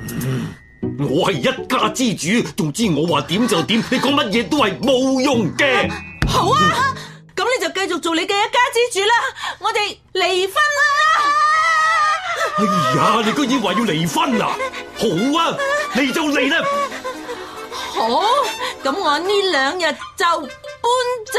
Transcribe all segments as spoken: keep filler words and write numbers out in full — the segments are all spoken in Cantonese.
嗯，我係一家之主，總之我話點就點，你講乜嘢都係冇用嘅。 好啊，咁你就繼續做你嘅一家之主啦，我哋離婚啦！ 哎呀，你居然話要離婚啊？好啊，你就嚟啦！ 好，咁我呢兩日就搬走。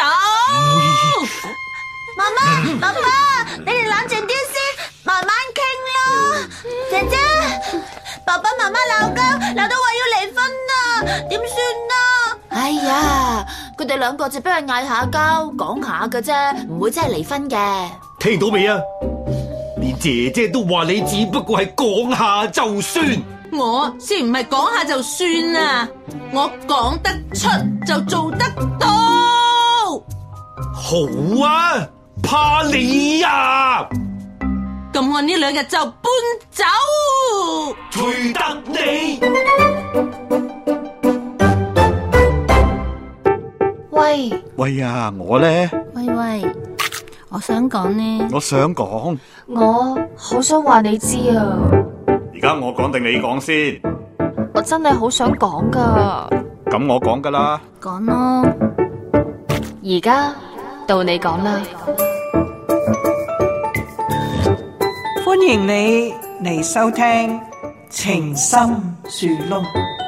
媽媽，爸爸，你哋冷靜啲先，慢慢傾啦。姐姐，爸爸媽媽鬧交，鬧到話要離婚啊，點算啊？ 哎呀，佢哋兩個只不過嗌下交，講下嘅啫，唔會真係離婚嘅。 聽到未啊？連姐姐都話你只不過係講下就算。 我先唔係講下就算啊，我講得出就做得到。 好啊，怕你啊！ 咁我呢兩日就搬走。 隨得你。 喂喂啊，我咧， 喂喂，我想講呢， 我想講， 我好想話你知啊。 而家我講定你講先？ 我真係好想講噶。 咁我講噶啦， 講咯，而家到你講啦。 歡迎你嚟收聽情深樹窿。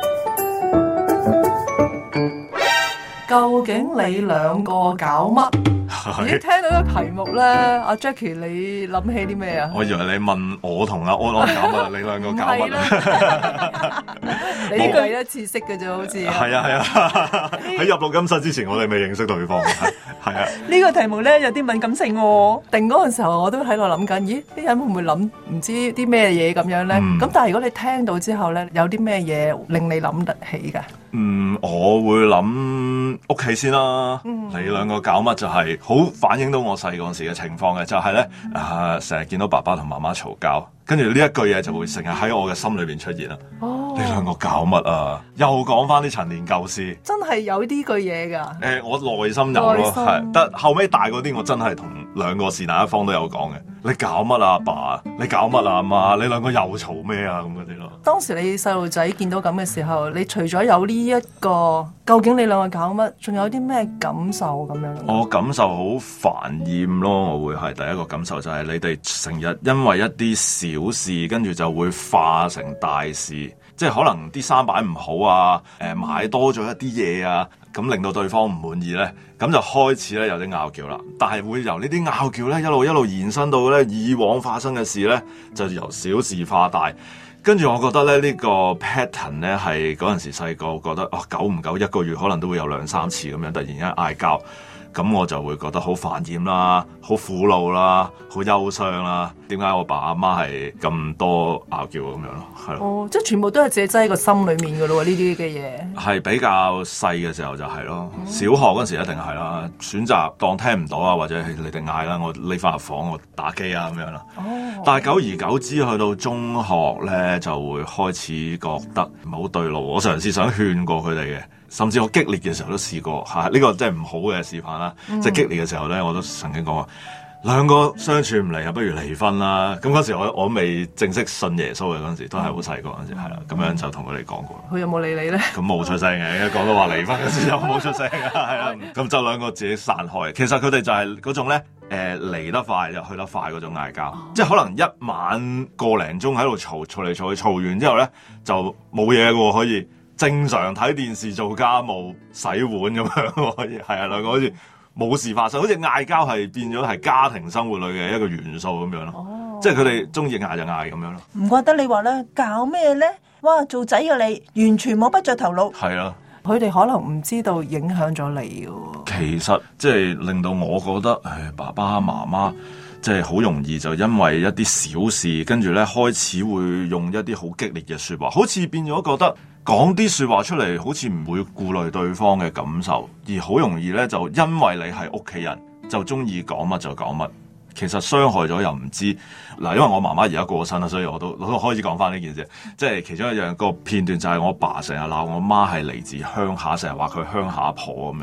究竟你兩個搞乜？ 你聽到個題目咧，阿 Jackie 你諗起啲咩啊？ 我以為你問我同阿安安搞乜，你兩個搞乜啊？ 你呢句一次識嘅啫，好似係啊係啊！喺入錄音室之前，我哋未認識對方，係啊。 呢個題目咧有啲敏感性喎。定嗰陣時候，我都喺度諗緊，咦？啲人會唔會諗唔知啲咩嘢咁樣咧？咁、嗯、但係如果你聽到之後咧，有啲咩嘢令你諗得起㗎？ 嗯，我會諗屋企先啦。嗯、你兩個搞乜就係好反映到我細個時嘅情況嘅，就係、是、咧啊，成日見到爸爸同媽媽嘈交，跟住呢一句嘢就會成日喺我嘅心裏邊出現啦。哦，你兩個搞乜啊？又講翻啲陳年舊事， 真係有呢句嘢㗎。誒、 欸，我內心有咯，係，但後尾大嗰啲，我真係同兩個是哪一方都有講嘅。你搞乜啊，阿爸？你搞乜啊，阿媽？你兩個又嘈咩啊？咁嗰啲咯。當時你細路仔見到咁嘅時候，你除咗有呢、這、一個，究竟你兩個搞乜？仲有啲咩感受咁樣？我感受好煩厭咯，我會係第一個感受就係你哋成日因為一啲小事，跟住就會化成大事，即係可能啲衫擺唔好啊，誒買多咗一啲嘢啊，咁令到對方唔滿意咧，咁就開始咧有啲拗撬啦。但係會由呢啲拗撬咧一路一路延伸到咧以往發生嘅事咧，就由小事化大。跟住我覺得咧呢個 pattern 咧係嗰陣時細個覺得啊，久唔久一個月可能都會有兩三次咁樣突然間嗌交。咁我就會覺得好煩厭啦，好苦惱啦，好憂傷啦。點解我爸阿媽係咁多拗撬咁樣咯？係咯。哦，即係全部都係自己擠喺個心裏面噶咯喎，呢啲嘅嘢。係比較細嘅時候就係咯，嗯、小學嗰時一定係啦。選擇當聽唔到啊，或者係你哋嗌啦，我匿翻入房我打機啊咁樣啦。哦。但係久而久之去到中學咧，就會開始覺得唔係好對路。我嘗試想勸過佢哋嘅。甚至我激烈嘅時候都試過嚇，呢、這個真係唔好嘅示範啦。嗯、即係激烈嘅時候咧，我都曾經講話兩個相處唔嚟啊，不如離婚啦。咁嗰時我我未正式信耶穌嘅嗰陣時，都係好細個嗰陣時，係啦。咁樣就同佢哋講過。佢有冇理你咧？咁冇出聲嘅，一講到話離婚嘅時候冇出聲啊，係啦。咁就兩個自己散開。其實佢哋就係嗰種咧，誒、呃、離得快就去得快嗰種嗌交，嗯、即係可能一晚個零鐘喺度嘈嘈嚟嘈去，嘈完之後咧就冇嘢嘅喎，可以。正常睇電視、做家務、洗碗咁樣，可以係啊，兩個好似冇事發生，好似嗌交係變咗係家庭生活裏嘅一個元素咁樣咯。哦，即係佢哋中意嗌就嗌咁樣咯。 唔覺得你話咧搞咩咧？哇，做仔嘅你完全摸不着頭腦。係啊，佢哋可能唔知道影響咗你嘅。其實即係令到我覺得，唉，爸爸媽媽。即係好容易就因為一啲小事，跟住咧開始會用一啲好激烈嘅說話，好似變咗覺得講啲說話出嚟，好似唔會顧慮對方嘅感受，而好容易咧就因為你係屋企人，就中意講乜就講乜，其實傷害咗又唔知。嗱，因為我媽媽而家過身啦，所以我都我都開始講翻呢件事。即係其中一樣個片段就係我爸成日鬧我媽係嚟自鄉下，成日話佢鄉下婆咁樣。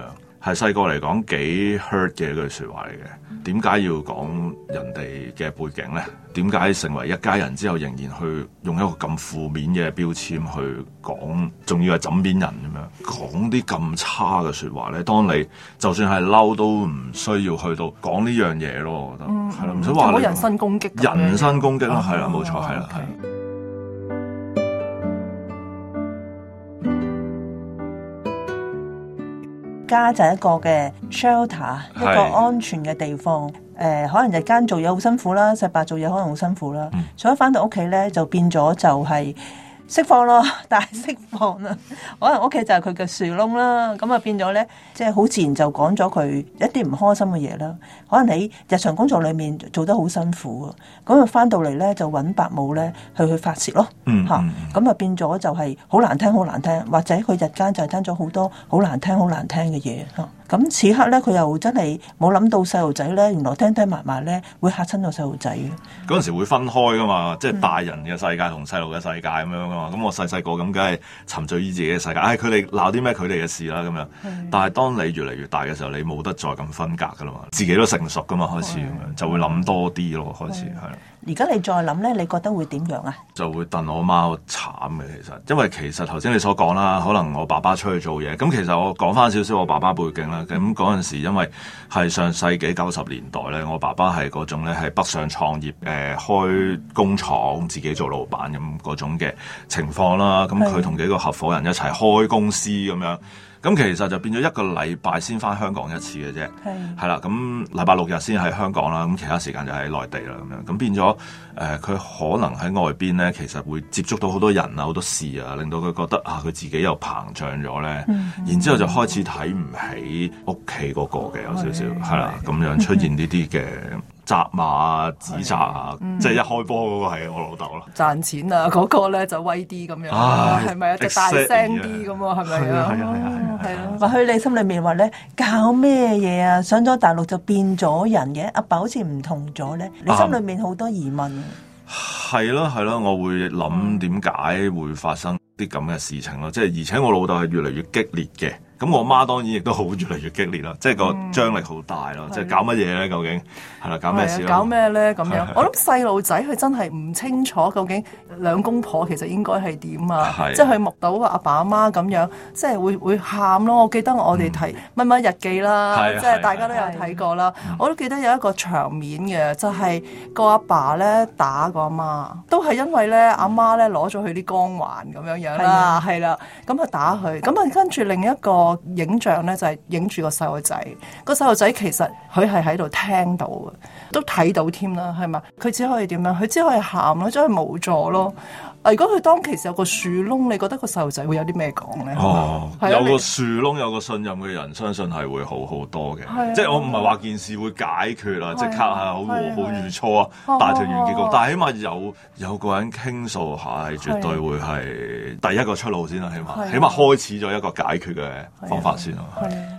係細個嚟講幾 hurt 嘅一句説話嚟嘅。點解要講人哋嘅背景咧？點解成為一家人之後仍然去用一個咁負面嘅標籤去講，仲要係枕邊人咁樣講啲咁差嘅説話咧？當你就算係嬲都唔需要去到講呢樣嘢咯，我覺得係啦，唔使話你人身攻擊， 人身攻擊咯，係啦，冇錯，係啦，係。 家就係一個嘅 shelter， 一個安全嘅地方。誒、呃，可能日間做嘢好辛苦啦，細伯做嘢可能好辛苦啦，嗯、所以翻到屋企咧就變咗就係釋放咯，大釋放啦。可能屋企就係佢嘅樹窿啦，咁啊變咗咧，即係好自然就講咗佢一啲唔開心嘅嘢啦。可能喺日常工作裏面做得好辛苦啊，咁啊翻到嚟咧就揾伯母咧去去發泄咯，嚇、嗯，咁、嗯、啊變咗就係好難聽好難聽，或者佢日間就係聽咗好多好難聽好難聽嘅嘢嚇。咁此刻咧，佢又真係冇諗到細路仔咧，原來聽聽埋埋咧會嚇親個細路仔嘅。 嗰陣時會分開噶嘛，即係大人嘅世界同細路嘅世界咁樣噶嘛。咁、嗯、我細細個咁，梗係沉醉於自己嘅世界。唉，佢哋鬧啲咩，佢哋嘅事啦咁樣。嗯、但係當你越嚟越大嘅時候，你冇得再咁分隔噶啦嘛。自己都成熟噶嘛，開始咁樣、嗯、就會諗多啲咯。開始係。 而家你再諗咧，你覺得會點樣啊？ 就會戥我媽好慘嘅，其實，因為其實頭先你所講啦，可能我爸爸出去做嘢，咁其實我講翻少少我爸爸背景啦。咁嗰陣時，因為係上世紀九十年代咧，我爸爸係嗰種咧係北上創業，誒、呃、開工廠，自己做老闆咁嗰種嘅情況啦。咁佢同幾個合夥人一齊開公司咁樣。咁其實就變咗一個禮拜先翻香港一次嘅啫，係係啦。咁禮拜六日先喺香港啦，咁其他時間就喺內地啦咁樣。咁變咗誒，佢、呃、可能喺外邊咧，其實會接觸到好多人啊、好多事啊，令到佢覺得啊，佢自己又膨脹咗咧。嗯、然之後就開始睇唔起屋企嗰個嘅，有少少係啦，咁樣出現呢啲嘅責罵啊、指責啊，嗯、即係一開波嗰個係我老豆咯。賺錢啊，嗰、嗰個咧就威啲咁樣，係咪啊？就大聲啲咁啊？係咪啊？係啊係啊！係咯，或許你心裏面話咧，搞咩嘢啊？上咗大陸就變咗人嘅，阿爸好似唔同咗咧。你心裏面好多疑問。 係咯係咯，我會諗點解會發生啲咁嘅事情咯。即係而且我老豆係越嚟越激烈嘅。咁我媽當然亦都好越嚟越激烈啦，即係個張力好大咯，嗯、即係搞乜嘢咧？究竟係啦，搞咩事？ 搞咩咧？咁樣，我諗細路仔佢真係唔清楚究竟兩公婆其實應該係點啊？的即係佢目睹阿爸阿媽咁樣，即係會會喊咯。我記得我哋睇乜乜日記啦，嗯、即係大家都有睇過啦。的我都記得有一個場面嘅，就係、是、個阿爸咧打個阿媽，都係因為咧阿媽咧攞咗佢啲光環咁樣樣啦，係啦的，咁啊打佢，咁啊跟住另一個影像咧就係影住個細路仔，個細路仔其實佢係喺度聽到嘅，都睇到添啦，係嘛？佢只可以點樣？佢只可以喊咯，真係無助咯。啊，如果佢當其時有個樹窿，你覺得個細路仔會有啲咩講咧？ 哦，有個樹窿，有個信任嘅人，相信係會好好多嘅。啊、即係我唔係話件事會解決啊，即刻係好和好如初啊，大團圓結局。但係起碼有有個人傾訴下，係絕對會係第一個出路先啦。起碼、啊、起碼開始咗一個解決嘅方法先咯。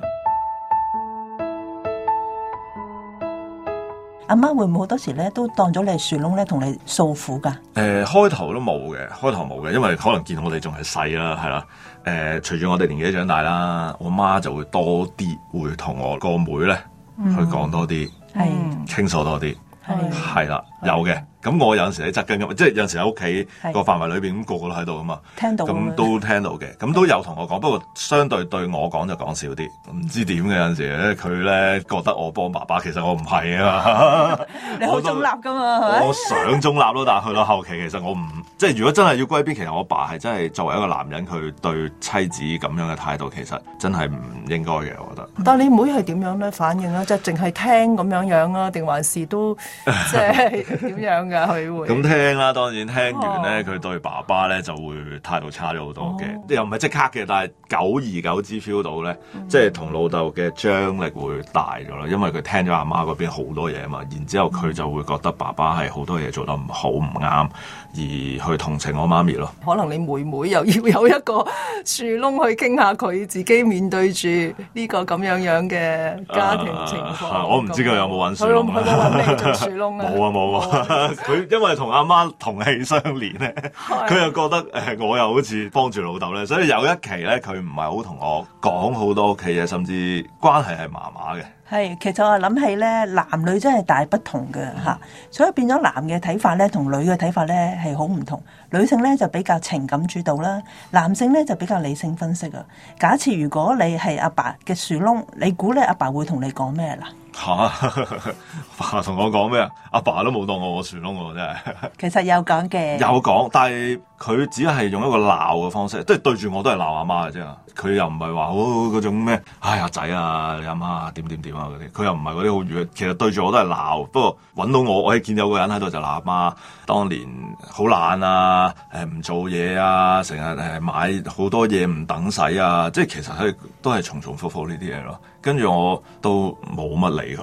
阿媽會唔會好多時咧都當咗你係樹窿咧，同你訴苦噶？誒、 呃，開頭都冇嘅，開頭冇嘅，因為可能見我哋仲係細啦，係啦。誒、呃，隨住我哋年紀長大啦，我媽就會多啲會同我個妹咧、嗯、去講多啲，係傾訴多啲，係係啦，有嘅。咁我有陣時喺側跟咁，即係有陣時喺屋企個範圍裏邊，咁個個都喺度噶嘛，聽到咁都聽到嘅，咁都有同我講，不過相對對我講就講少啲，唔知點嘅有陣時咧，佢咧覺得我幫爸爸，其實我唔係啊嘛， 你好中立噶嘛， 我想中立咯，但係去到後期其實我唔，即係如果真係要歸邊，其實我爸係真係作為一個男人，佢對妻子咁樣嘅態度，其實真係唔應該嘅，我覺得。 但係你妹係點樣咧反應啊？即係淨係聽咁樣樣啊，定還是都即係點樣嘅？ 咁聽啦，當然聽完咧，佢、oh. 對爸爸咧就會態度差咗好多嘅，oh. 又唔係即刻嘅，但係久而久之 feel 到咧，mm. 即係同老豆嘅張力會大咗啦，因為佢聽咗阿媽嗰邊好多嘢啊嘛，然之後佢就會覺得爸爸係好多嘢做得唔好唔啱，而去同情我媽咪咯。 可能你妹妹又要有一個樹窿去傾下佢自己面對住呢個咁樣樣嘅家庭情況。Uh, 我唔知佢有冇揾樹窿， 冇啊冇喎，佢因為同阿媽同氣相連咧，佢又覺得誒、呃、我又好似幫住老豆咧，所以有一期咧佢唔係好同我講好多屋企嘢，甚至關係係麻麻嘅。 係，其實我諗起咧，男女真係大不同嘅嚇、嗯，所以變咗男嘅睇法咧，同女嘅睇法咧係好唔同。女性咧就比較情感主導啦，男性咧就比較理性分析啊。假設如果你係阿爸嘅樹窿，你估咧阿爸會同你講咩啦？ 嚇！爸同我講咩啊？阿爸都冇當我個樹窿喎，真係。 其實有講嘅， 有講，但係佢只係用一個鬧嘅方式，即係對住我都係鬧阿媽嘅啫。佢又唔係話好嗰種咩，唉阿仔啊，你阿媽點點點啊嗰啲，佢又唔係嗰啲好語。其實對住我都係鬧，不過揾到我，我係見有個人喺度就鬧阿媽，當年好懶啊，誒唔做嘢啊，成日誒買好多嘢唔等使啊，即係其實係都係重重複複呢啲嘢咯。跟住我都冇乜理佢。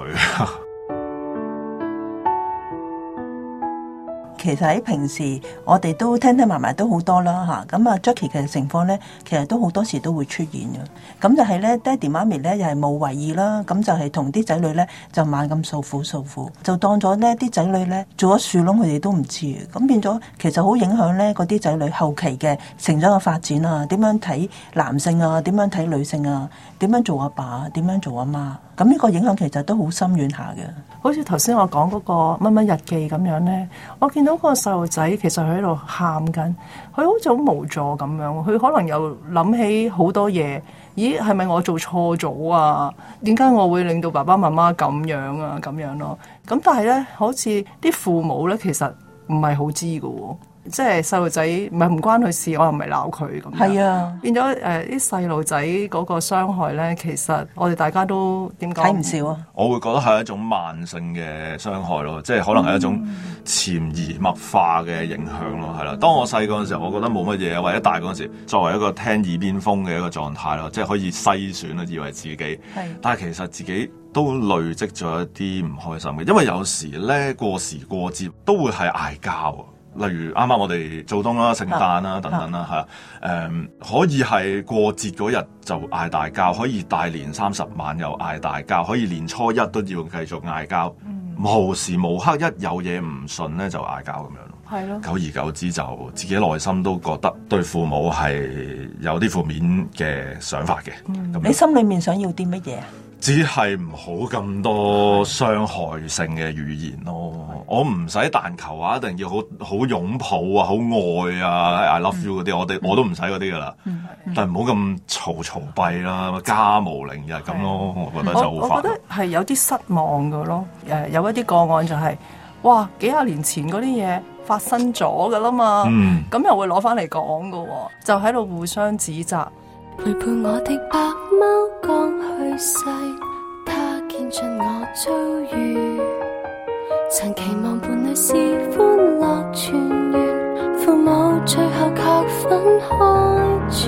其實喺平時我哋都聽聽埋埋都好多啦嚇，咁啊 Jackie 嘅情況咧，其實都好多時都會出現嘅。咁就係咧，爹哋媽咪咧又係冇為意啦，咁就係同啲仔女咧就猛咁訴苦訴苦，就當咗呢啲仔女咧做咗樹窿，佢哋都唔知嘅。咁變咗其實好影響咧嗰啲仔女後期嘅成長嘅發展啊，點樣睇男性啊，點樣睇女性啊，點樣做阿爸，點樣做阿媽。咁呢個影響其實都好深遠下嘅。好似頭先我講嗰個乜乜日記咁樣咧，我見到個細路仔其實佢喺度喊緊，佢好似好無助咁樣，佢可能又諗起好多嘢，咦係咪我做錯咗啊？點解我會令到爸爸媽媽咁樣啊？咁樣咯，咁但係咧，好似啲父母咧，其實唔係好知㗎喎。即係細路仔唔係唔關佢事，我又唔係鬧佢咁樣。係啊，變咗誒啲細路仔嗰個傷害咧，其實我哋大家都點講睇唔少啊。 我會覺得係一種慢性嘅傷害咯，即係可能係一種潛移默化嘅影響咯，係啦。當我細個嘅時候，我覺得冇乜嘢，或者大嗰陣時，作為一個聽耳邊風嘅一個狀態咯，即係可以篩選啊，以為自己。係。但係其實自己都累積咗一啲唔開心嘅，因為有時咧過時過節都會係嗌交。例如啱啱我哋做冬啦、聖誕啦等等啦，係啊，誒可以係過節嗰日就嗌大交，可以大年三十晚又嗌大交，可以年初一都要繼續嗌交，嗯、無時無刻一有嘢唔順咧就嗌交咁樣咯。係咯，久而久之就自己內心都覺得對父母係有啲負面嘅想法嘅。嗯、咁樣你心裏面想要啲乜嘢啊？只係唔好咁多傷害性嘅語言咯，我唔使但求話一定要好好擁抱啊、好愛啊、I love you 嗰啲，我哋我都唔使嗰啲噶啦。但係唔好咁嘈嘈閉啦，家無寧日咁咯，我覺得就好煩。我覺得係有啲失望噶咯，誒有一啲個案就係、是，哇幾廿年前嗰啲嘢發生咗噶啦嘛，咁、嗯、又會攞翻嚟講噶，就喺度互相指責。陪伴我的白貓剛去世，他見盡我遭遇，曾期望伴侶是歡樂團圓，父母最後卻分開住，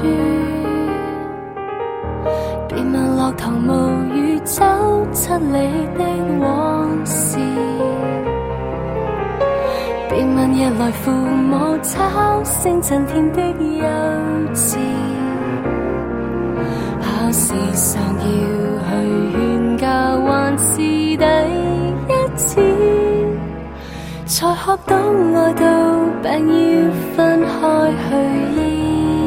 別問落堂無語走七里的往事，別問夜來父母吵聲震天的幼稚，考試上要去勸教，還是第一次才學到愛到病要分開去醫。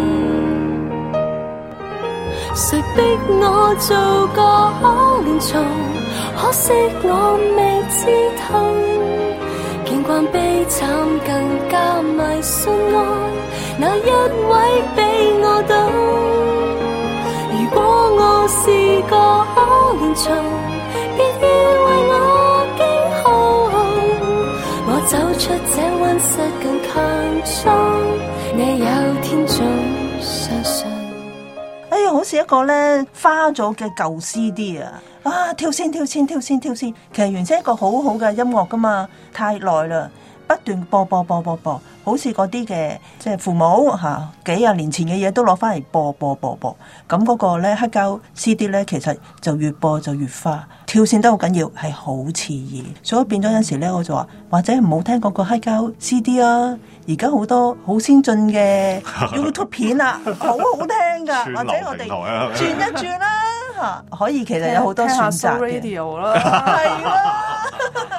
誰逼我做個可憐蟲？可惜我未知痛，見慣悲慘更加迷信愛，哪一位比我懂？如果我是個可憐蟲，別要為我驚恐，我走出這溫室更強壯，你有天總相信。哎呀，好似一個咧花咗嘅舊 C D 啊！啊，跳先跳先跳先跳先，其實原先一個好好嘅音樂噶嘛，太耐啦。不斷播播播播播，好似嗰啲嘅即係父母嚇、啊、幾廿年前嘅嘢都攞翻嚟播播播播，咁嗰個咧黑膠 C D 咧其實就越播就越花，跳線都好緊要，係好刺耳，所以變咗有時咧我就話或者唔好聽嗰個黑膠 C D 啊，而家好多好先進嘅 YouTube 片啊，好好聽噶，或者我哋轉一轉啦嚇，可以其實有好多選擇嘅。Radio 啦，係啦。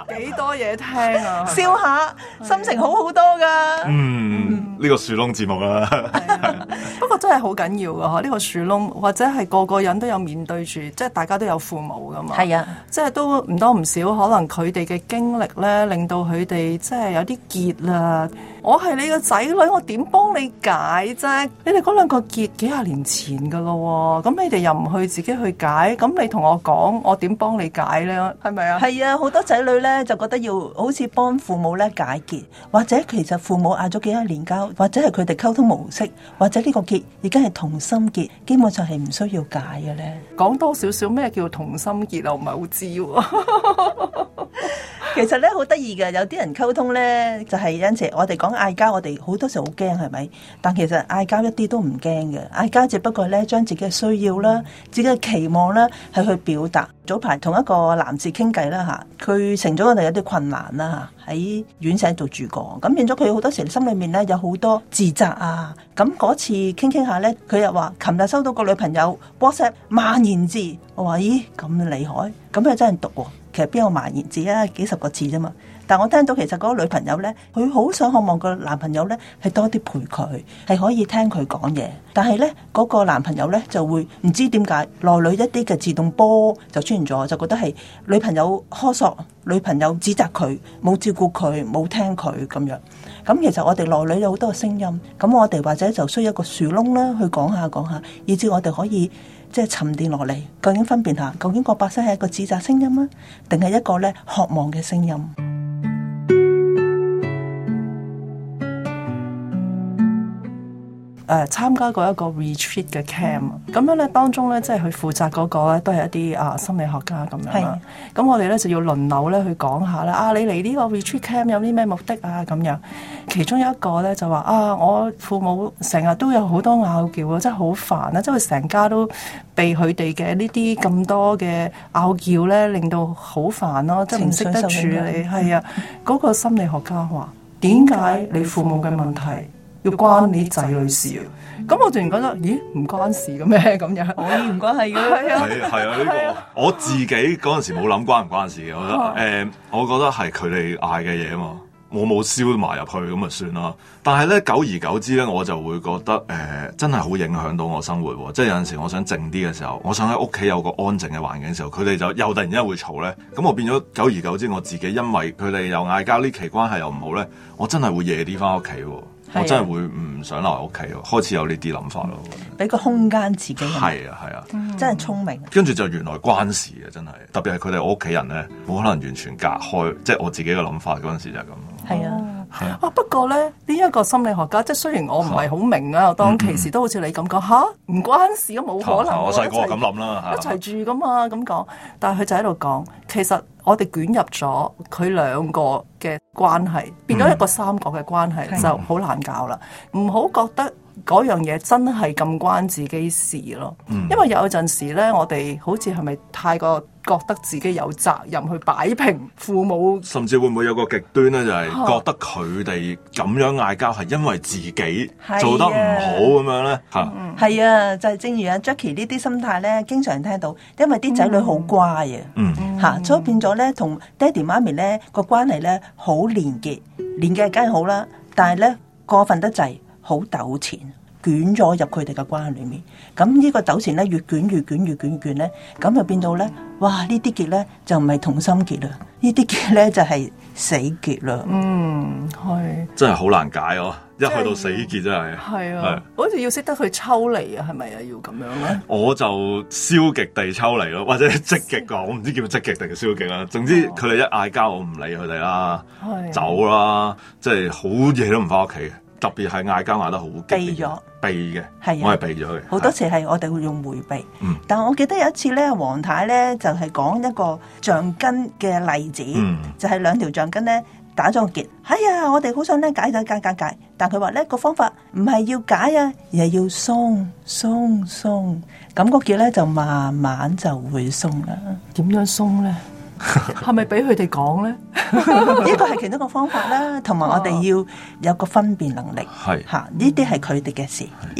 幾多嘢聽啊！ 笑下，心情好好多噶。 嗯，呢個樹窿節目啦。 不過真係好緊要噶嗬，呢個樹窿或者係個個人都有面對住，即係大家都有父母噶嘛。 係啊， 即係都唔多唔少，可能佢哋嘅經歷咧，令到佢哋即係有啲結啦。我係你個仔女，我點幫你解啫？你哋嗰兩個結幾廿年前噶咯，咁你哋又唔去自己去解，咁你同我講，我點幫你解咧？係咪啊？ 係啊，好多仔女咧就覺得要好似幫父母咧解結，或者其實父母嗌咗幾多年交，或者係佢哋溝通模式，或者呢個結已經係同心結，基本上係唔需要解嘅咧。 講多少少咩叫同心結啊？我唔係好知喎。 其實咧好得意嘅，有啲人溝通咧就係有陣時我哋講嗌交，我哋好多時好驚係咪？但其實嗌交一啲都唔驚嘅，嗌交只不過咧將自己嘅需要啦、自己嘅期望啦係去表達。早排同一個男士傾偈啦嚇，佢成咗我哋有啲困難啦嚇，喺院舍度住過，咁變咗佢好多時心裏面咧有好多自責啊。咁嗰次傾傾下咧，佢又話琴日收到個女朋友 WhatsApp 萬言字，我話咦咁厲害，咁佢真係讀喎。其實邊有萬言字啊？幾十個字啫嘛。但我聽到其實嗰個女朋友咧，佢好想渴望個男朋友咧係多啲陪佢，係可以聽佢講嘢。但係咧嗰個男朋友咧就會唔知點解內裏一啲嘅自動波就出現咗，就覺得係女朋友苛索，女朋友指責佢，冇照顧佢，冇聽佢咁樣。咁其實我哋內裏有好多嘅聲音，咁我哋或者就需要一個樹窿啦，去講下講下，以至我哋可以即係沉澱落嚟，究竟分辨下，究竟個把聲係一個指責聲音啊，定係一個咧渴望嘅聲音？ 誒參加過一個 retreat 嘅 camp，咁樣咧當中咧即係佢負責嗰個咧都係一啲啊心理學家咁樣啦。咁我哋咧就要輪流咧去講下啦。啊，你嚟呢個 retreat camp 有啲咩目的啊？咁樣，其中有一個咧就話啊，我父母成日都有好多拗撬啊，真係好煩啊！即係佢成家都被佢哋嘅呢啲咁多嘅拗撬咧，令到好煩咯，即係唔識得處理。係啊，嗰個心理學家話：點解你父母嘅問題要關你仔女事啊？咁我突然覺得，咦，唔關事嘅咩？咁樣可以唔關係嘅？係啊， 係係啊，呢個我自己嗰陣時冇諗關唔關事嘅，我覺得誒、呃，我覺得係佢哋嗌嘅嘢啊嘛，我冇燒埋入去咁就算啦。但係咧，久而久之咧，我就會覺得誒、呃，真係好影響到我生活喎。即係有陣時我想靜啲嘅時候，我想喺屋企有個安靜嘅環境嘅時候，佢哋就又突然之間會嘈咧，咁我變咗久而久之，我自己因為佢哋又嗌交，呢期關係又唔好咧，我真係會夜啲翻屋企喎。我真係會唔想留喺屋企喎，開始有呢啲諗法咯。 俾個空間自己。 係啊係啊， 嗯、真係聰明。 跟住就原來關事嘅，真係特別係佢哋我屋企人咧，冇可能完全隔開，即係我自己嘅諗法嗰陣時就係咁。 係啊。 啊！不過咧，呢、這、一個心理學家，即係雖然我唔係好明啊，當其時都好似你咁講吓，唔關事啊，冇可能。 我細個咁諗啦， 一齊住噶嘛，咁講。但係佢就喺度講，其實我哋捲入咗佢兩個嘅關係，變咗一個三角嘅關係，嗯、就好難搞啦。唔好覺得嗰樣嘢真係咁關自己事咯，嗯、因為有陣時咧，我哋好似係咪太過覺得自己有責任去擺平父母， 甚至會唔會有個極端咧，就係、是、覺得佢哋咁樣嗌交係因為自己做得唔好咁樣咧嚇。 係啊，就係、是、正如阿 Jackie 呢啲心態咧，經常聽到，因為啲仔女好乖啊， 嗯嚇、嗯，所以變咗咧同爹哋媽咪咧個關係咧好連結，連結梗係好啦，但係咧過分得滯，好糾纏。捲咗入佢哋嘅關係裏面，咁呢個糾纏咧越捲越捲越捲越捲咧，咁就變到咧，哇！呢啲結咧就唔係同心結啦，呢啲結咧就係死結啦。 嗯，係真係好難解哦、啊，一去到死結真係係啊，好似要識得去抽離啊，係咪啊？要咁樣咧？ 我就消極地抽離咯，或者積極㗎，我唔知叫積極定係消極啦。總之佢哋一嗌交，我唔理佢哋啦，走啦，即係好夜都唔翻屋企。特別係嗌交嗌得好激烈，避咗避嘅，係我係避咗嘅。 好多時係我哋會用迴避，嗯、但係我記得有一次咧，黃太咧就係、是、講一個橡筋嘅例子，嗯、就係兩條橡筋咧打咗個結。哎呀，我哋好想咧解解解解解，但佢話咧個方法唔係要解啊，而係要鬆鬆鬆，咁個結咧就慢慢就會鬆啦。 點樣鬆咧？係咪俾佢哋講咧？ 呢個係其中一個方法啦，同埋我哋要有個分辨能力。 係吓，呢啲係佢哋嘅事，呢啲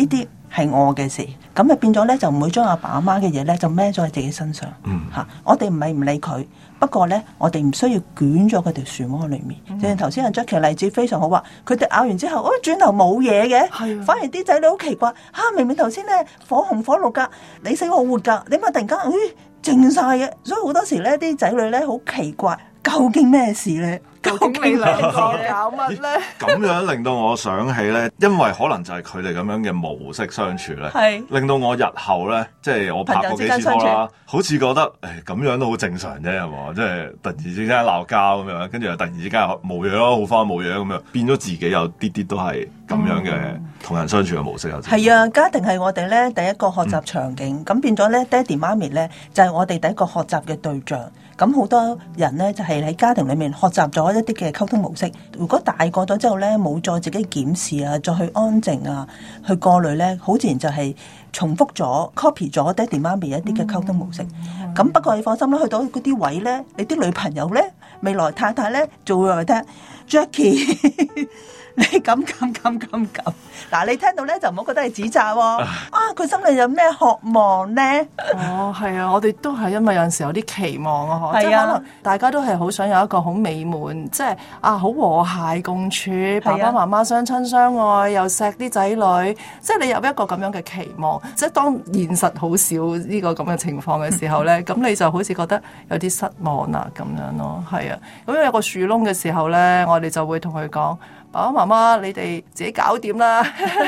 係我嘅事，咁咪變咗咧就唔會將阿爸阿媽嘅嘢咧就孭咗喺自己身上。 嗯， 嚇，我哋唔係唔理佢，不過咧我哋唔需要捲咗佢條漩渦裡面。正如頭先阿 Jackie 例子非常好話，佢哋咬完之後，哦轉頭冇嘢嘅， 係啊， 反而啲仔女好奇怪，嚇、啊、明明頭先咧火紅火綠㗎，你死我活㗎，點解突然間咦靜晒嘅？所以好多時咧啲仔女咧好奇怪，究竟咩事咧？ 究竟你兩個搞乜咧？ 咁樣令到我想起咧，因為可能就係佢哋咁樣嘅模式相處咧， 係令到我日後咧，即係我拍過幾次拖啦，好似覺得誒咁樣都好正常啫，係嘛？即係突然之間鬧交咁樣，跟住又突然之間冇嘢咯，好翻冇嘢咁樣，變咗自己有啲啲都係咁樣嘅同人相處嘅模式有。 係啊，家庭係我哋咧第一個學習場景，咁、嗯、變咗咧爹哋媽咪咧就係、是、我哋第一個學習嘅對象。咁好多人咧就係、是、喺家庭裏面學習咗一啲嘅溝通模式。如果大個咗之後咧，冇再自己檢視啊，再去安靜啊，去過濾咧，好自然就係重複咗 copy 咗爹哋媽咪一啲嘅溝通模式。咁、嗯、不過你放心啦，去到嗰啲位咧，你啲女朋友咧，未來太太咧，就會話聽 Jackie。你咁咁咁咁咁，嗱你聽到咧就唔好覺得係指責喎、哦。啊，佢心裏有咩渴望咧？ 哦， 係啊，我哋都係因為有陣時有啲期望啊， 係啊， 可能大家都係好想有一個好美滿，即係啊好和諧共處，爸爸媽媽相親相愛，又錫啲仔女，即係你有一個咁樣嘅期望。即係當現實好少呢個咁嘅情況嘅時候咧，咁你就好似覺得有啲失望啦咁樣咯。係啊，咁有個樹窿嘅時候咧，我哋就會同佢講。爸爸媽媽，你哋自己搞掂啦，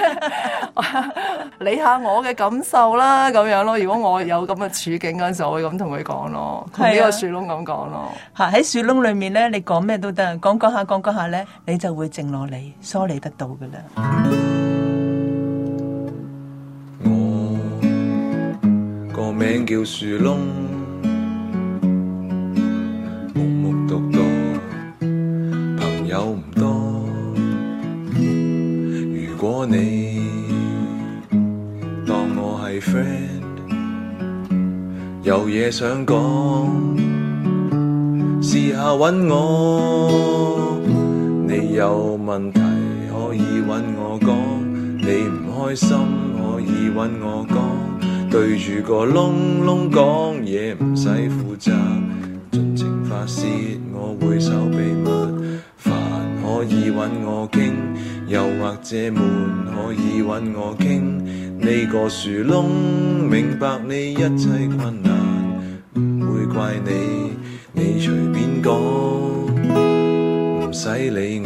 理下我嘅感受啦，咁樣咯。如果我有咁嘅處境嗰陣時候，我會咁同佢講咯，同呢個樹窿咁講咯。 嚇喺樹窿裏面咧，你講咩都得，講講下講講下咧，你就會靜落嚟，梳理得到噶啦。 我個名叫樹窿，木木獨獨，朋友唔多。如果你當我係 friend， 有嘢想講，試下搵我。你有問題可以搵我講，你唔開心可以搵我講，對住個窿窿講嘢唔使負責，盡情發洩我會守秘密，煩可以搵我傾。又或者悶可以搵我傾，呢個樹窿明白你一切困難，唔會怪你，你隨便講，唔使理我。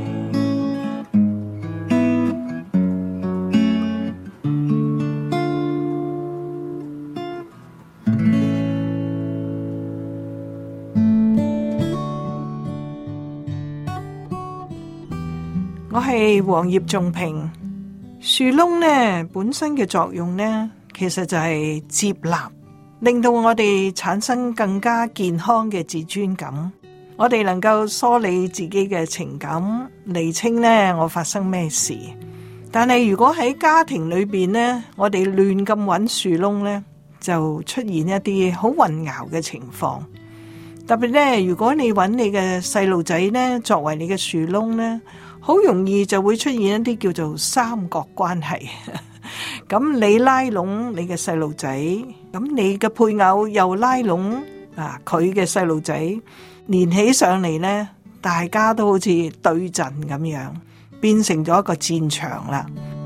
我係黃葉仲平。樹窿呢本身嘅作用呢，其實就係接納，令到我哋產生更加健康嘅自尊感。我哋能夠梳理自己嘅情感，釐清呢我發生咩事。但係如果喺家庭裏邊呢，我哋亂咁揾樹窿呢，就出現一啲好混淆嘅情況。特別呢，如果你揾你嘅細路仔呢作為你嘅樹窿呢，好容易就會出現一啲叫做三角關係。咁你拉攏你嘅細路仔，咁你嘅配偶又拉攏啊佢嘅細路仔，連起上嚟呢，大家都好似對陣咁樣，變成咗一個戰場啦。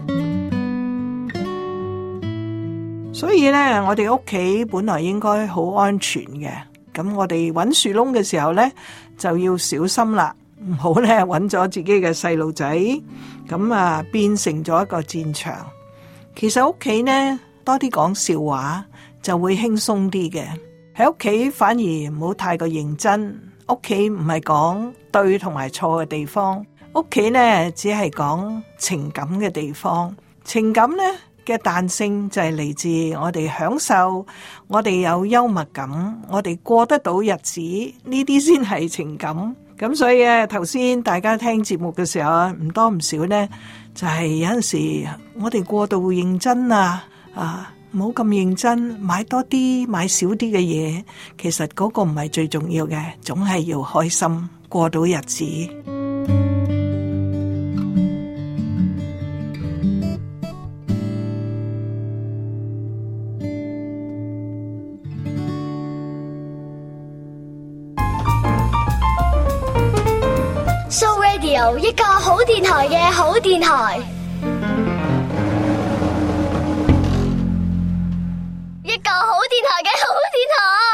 所以呢，我哋屋企本來應該好安全嘅，咁我哋揾樹窿嘅時候呢，就要小心啦。唔好咧，揾咗自己嘅細路仔，咁啊變成咗一個戰場。其實屋企呢，多啲講笑話就會輕鬆啲嘅。喺屋企反而唔好太過認真。屋企唔係講對同埋錯嘅地方，屋企呢只係講情感嘅地方。情感呢嘅彈性就係嚟自我哋享受，我哋有幽默感，我哋過得到日子，呢啲先係情感。咁所以啊，頭先大家聽節目嘅時候啊，唔多唔少呢，就係有陣時我哋過度認真啊，啊，唔好咁認真，買多啲，買少啲嘅嘢，其實嗰個唔係最重要嘅，總係要開心過到日子。 有一個好電台嘅好電台，一個好電台嘅好電台。